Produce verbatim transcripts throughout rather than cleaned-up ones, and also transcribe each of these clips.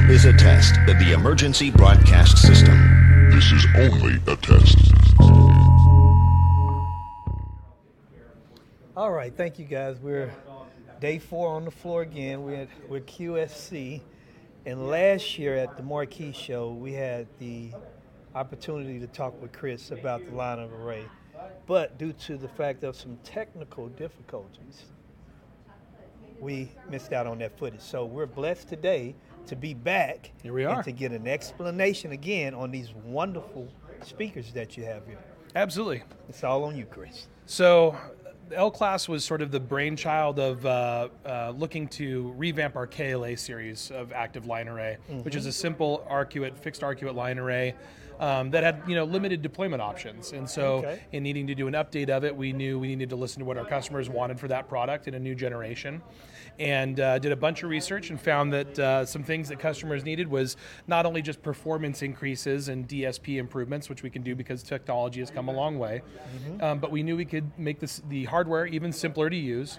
is a test of the emergency broadcast system. This is only a test. All right, thank you guys. We're day four on the floor again. We're at, we're Q S C, and last year at the Marquee Show, we had the opportunity to talk with Chris about the line of array. But due to the fact of some technical difficulties, we missed out on that footage. So we're blessed today to be back. Here we are. And to get an explanation again on these wonderful speakers that you have here. Absolutely. It's all on you, Chris. So L-Class was sort of the brainchild of uh, uh, looking to revamp our K L A series of active line array, mm-hmm. which is a simple arcuate, fixed arcuate line array um, that had, you know, limited deployment options. And so Okay. in needing to do an update of it, we knew we needed to listen to what our customers wanted for that product in a new generation. And uh, did a bunch of research and found that uh, some things that customers needed was not only just performance increases and D S P improvements, which we can do because technology has come a long way, mm-hmm. um, but we knew we could make this the hardware even simpler to use.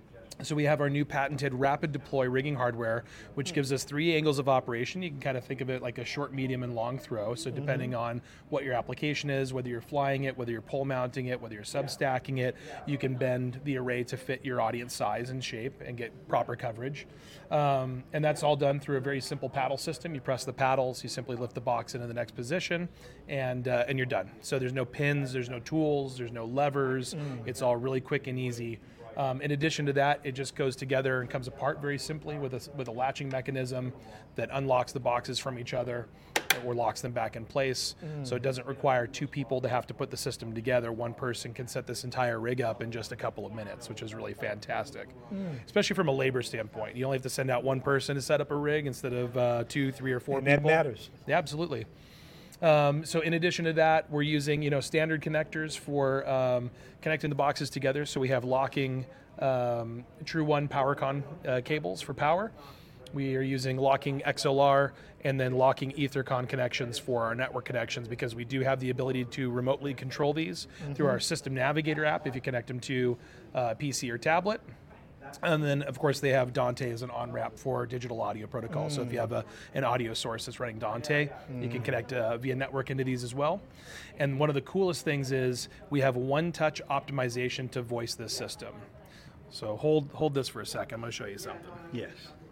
So we have our new patented rapid deploy rigging hardware, which gives us three angles of operation. You can kind of think of it like a short, medium, and long throw. So depending mm-hmm. on what your application is, whether you're flying it, whether you're pole mounting it, whether you're sub-stacking it, you can bend the array to fit your audience size and shape and get proper coverage. Um, and that's all done through a very simple paddle system. You press the paddles, you simply lift the box into the next position, and uh, and you're done. So there's no pins, there's no tools, there's no levers. Mm. It's all really quick and easy. Um, in addition to that, it just goes together and comes apart very simply with a, with a latching mechanism that unlocks the boxes from each other or locks them back in place. Mm. So it doesn't require two people to have to put the system together. One person can set this entire rig up in just a couple of minutes, which is really fantastic, mm. especially from a labor standpoint. You only have to send out one person to set up a rig instead of uh, two, three, or four and people. That matters. Yeah, absolutely. Um, so in addition to that, we're using, you know, standard connectors for um, connecting the boxes together. So we have locking um, True One PowerCon uh, cables for power. We are using locking X L R and then locking EtherCon connections for our network connections, because we do have the ability to remotely control these mm-hmm. through our System Navigator app if you connect them to uh, P C or tablet. And then, of course, they have Dante as an on-ramp for digital audio protocol. Mm. So if you have a, an audio source that's running Dante, mm. you can connect uh, via network into these as well. And one of the coolest things is we have one-touch optimization to voice this system. So hold hold this for a second. I'm going to show you something. Yes.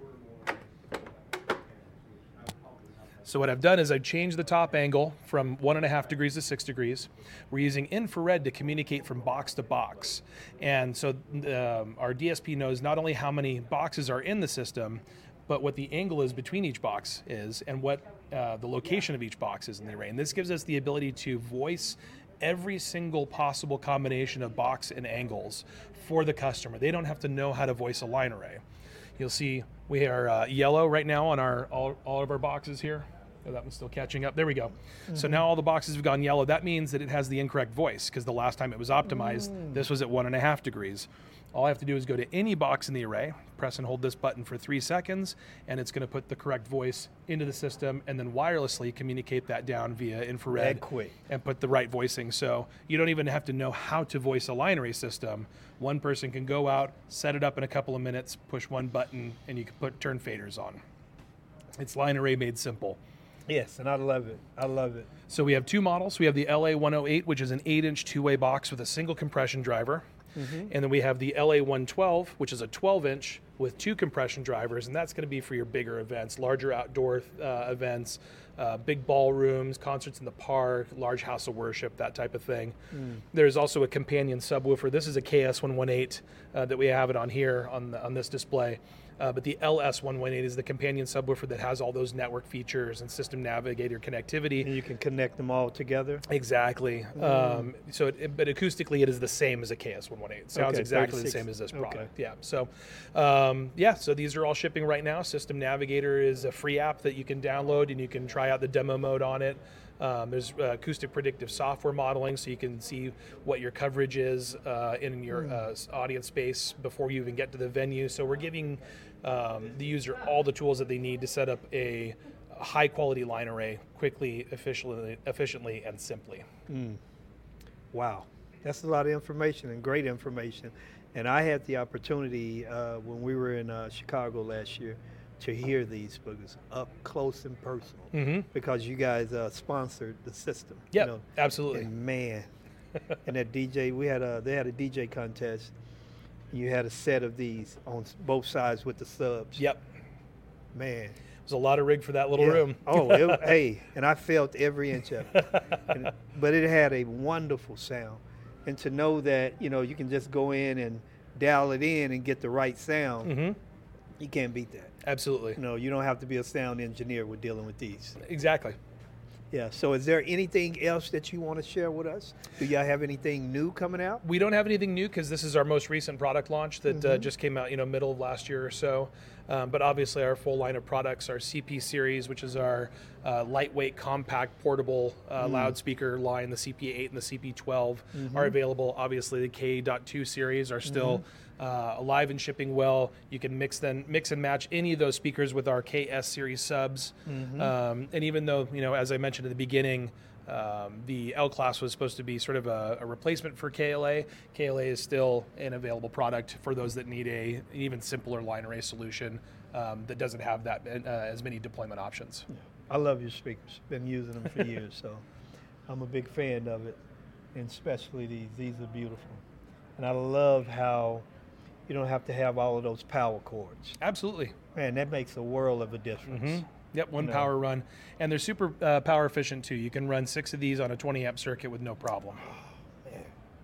So what I've done is I've changed the top angle from one and a half degrees to six degrees. We're using infrared to communicate from box to box. And so um, our D S P knows not only how many boxes are in the system, but what the angle is between each box is and what uh, the location of each box is in the array. And this gives us the ability to voice every single possible combination of box and angles for the customer. They don't have to know how to voice a line array. You'll see we are uh, yellow right now on our all, all of our boxes here. Oh, that one's still catching up. There we go. Mm-hmm. So now all the boxes have gone yellow. That means that it has the incorrect voice, because the last time it was optimized, mm. this was at one and a half degrees. All I have to do is go to any box in the array, press and hold this button for three seconds, and it's going to put the correct voice into the system, and then wirelessly communicate that down via infrared that quick. And put the right voicing. So you don't even have to know how to voice a line array system. One person can go out, set it up in a couple of minutes, push one button, and you can put turn faders on. It's line array made simple. Yes, and I love it. I love it. So we have two models. We have the L A one oh eight, which is an eight-inch two-way box with a single compression driver. Mm-hmm. And then we have the L A one twelve, which is a twelve-inch with two compression drivers, and that's going to be for your bigger events, larger outdoor uh, events, uh, big ballrooms, concerts in the park, large house of worship, that type of thing. Mm. There's also a companion subwoofer. This is a K S one eighteen uh, that we have it on here on the, on this display. Uh, but the L S one eighteen is the companion subwoofer that has all those network features and System Navigator connectivity. And you can connect them all together? Exactly. Mm. Um, so, it, But acoustically, it is the same as a K S one eighteen. It sounds okay, exactly the same as this product. Okay. Yeah. So, um, yeah, so these are all shipping right now. System Navigator is a free app that you can download, and you can try out the demo mode on it. Um, there's uh, acoustic predictive software modeling, so you can see what your coverage is uh, in your uh, audience space before you even get to the venue. So we're giving um, the user all the tools that they need to set up a, a high-quality line array quickly, efficiently, efficiently, and simply. Mm. Wow, that's a lot of information and great information. And I had the opportunity uh, when we were in uh, Chicago last year to hear these boogers up close and personal Mhm. because you guys uh, sponsored the system. Yep, you know? absolutely. And man, and that D J, we had a they had a D J contest. You had a set of these on s- both sides with the subs. Yep. Man. There's a lot of rig for that little Yeah. room. Oh, it, hey, and I felt every inch of it. And, but it had a wonderful sound. And to know that, you know, you can just go in and dial it in and get the right sound, hmm you can't beat that. Absolutely. You know, you don't have to be a sound engineer with dealing with these. Exactly. Yeah. So is there anything else that you want to share with us? Do y'all have anything new coming out? We don't have anything new because this is our most recent product launch that uh, Mm-hmm. just came out, you know, middle of last year or so. Um, but obviously, our full line of products, our C P series, which is our uh, lightweight, compact, portable uh, Mm. loudspeaker line, the C P eight and the C P twelve Mm-hmm. are available. Obviously, the K two series are still uh, alive and shipping well. You can mix then mix and match any of those speakers with our K S series subs. Mm-hmm. Um, and even though, you know, as I mentioned at the beginning, Um, the L class was supposed to be sort of a, a replacement for K L A. K L A is still an available product for those that need a an even simpler line array solution um, that doesn't have that uh, as many deployment options. I love your speakers. Been using them for years, so I'm a big fan of it. And especially these. These are beautiful. And I love how you don't have to have all of those power cords. Absolutely. Man, that makes a world of a difference. Mhm. Yep, one No. power run, and they're super uh, power efficient too. You can run six of these on a twenty amp circuit with no problem. Man.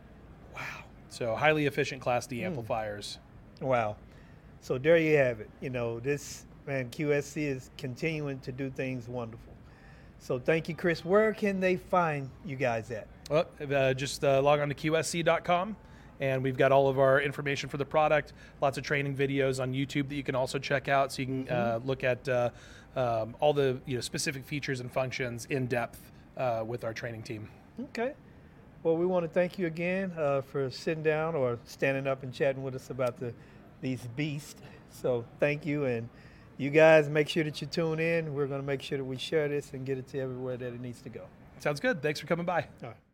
Wow! So highly efficient Class D amplifiers. Wow. So there you have it. You know, this, man, Q S C is continuing to do things wonderful. So thank you, Chris. Where can they find you guys at? Well, uh, just uh, log on to Q S C dot com, and we've got all of our information for the product. Lots of training videos on YouTube that you can also check out, so you can uh, look at uh, um, all the you know specific features and functions in depth uh, with our training team. Okay. Well, we want to thank you again uh, for sitting down or standing up and chatting with us about the these beasts. So thank you, and you guys make sure that you tune in. We're going to make sure that we share this and get it to everywhere that it needs to go. Sounds good. Thanks for coming by. All right.